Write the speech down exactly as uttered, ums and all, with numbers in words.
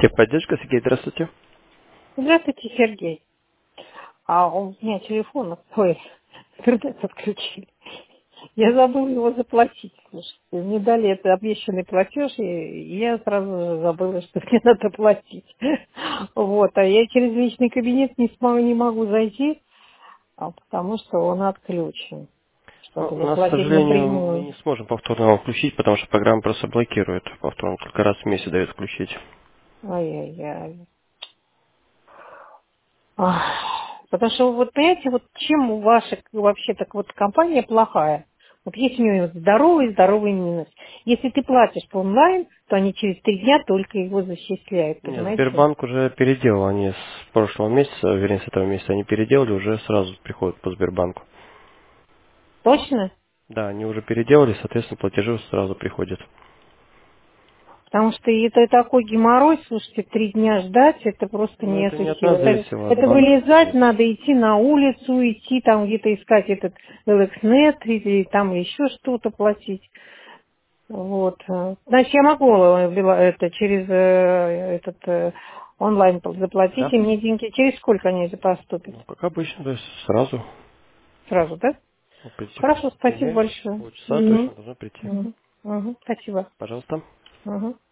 Техподдержка, Сергей, здравствуйте. Здравствуйте, Сергей. А у меня телефон, ой, интернет отключили. Я забыла его заплатить. Слушайте, мне дали это обещанный платеж, и я сразу же забыла, что мне надо платить. Вот, а я через личный кабинет не смогу, не могу зайти, а потому что он отключен, Ну, чтобы у нас, к заплатить сожалению, мы напрямую. не сможем повторно его включить, потому что программа просто блокирует повторно, только раз в месяц дает включить. Ай-яй-яй. Ах, потому что, вот понимаете, вот чем у вашей вообще так вот компания плохая? Вот есть у нее здоровый, здоровый минус. Если ты платишь по онлайн, то они через три дня только его зачисляют, Нет, понимаете? Сбербанк уже переделал, они с прошлого месяца, вернее, с этого месяца они переделали, уже сразу приходят по Сбербанку. Точно? Да, они уже переделали, соответственно, платежи сразу приходят. Потому что это такой геморрой, слушайте, три дня ждать, это просто Ну, это нету не от сил. нас Это, зависело, от это банка. вылезать, надо идти на улицу, идти там где-то искать этот эл экс нет или там еще что-то платить. Вот. э, Значит, я могу э, бела- это через э, этот э, онлайн пол- заплатить, Да. и мне деньги через сколько они поступят? Ну, как обычно, то есть сразу, Сразу, да? ну, прийти Хорошо, спасибо примерно большое. полчаса Угу. точно должно прийти. Угу. Угу. Спасибо. Пожалуйста. Угу.